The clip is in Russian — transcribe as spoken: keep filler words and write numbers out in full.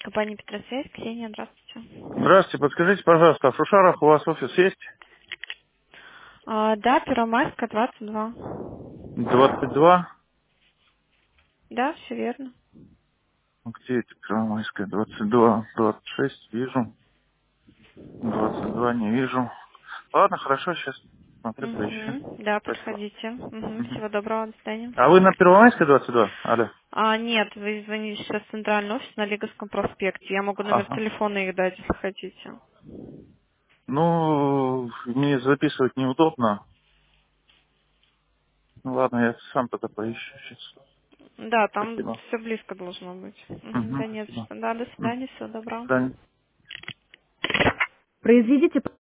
Компания Петросвязь, Ксения, здравствуйте. Здравствуйте, подскажите, пожалуйста, а в Шушарах у вас офис есть? А, да, Первомайская, двадцать два. двадцать два? Да, все верно. Где это Первомайская? двадцать два, двадцать шесть вижу. двадцать два не вижу. Ладно, хорошо, сейчас смотрю, поищу. Угу. Да, Спасибо. подходите. Угу. Мгм. Всего доброго, до свидания. А вы на Первомайской двадцать два? Алло. А, нет, вы звоните сейчас в центральный офис на Лиговском проспекте. Я могу номер Ага. телефона их дать, если хотите. Ну, мне записывать неудобно. Ну ладно, я сам тогда поищу сейчас. Да, там Спасибо. все близко должно быть. Угу. Угу, Да нет, спасибо. что. Да, до М. свидания, всего До доброго. свидания. Произведите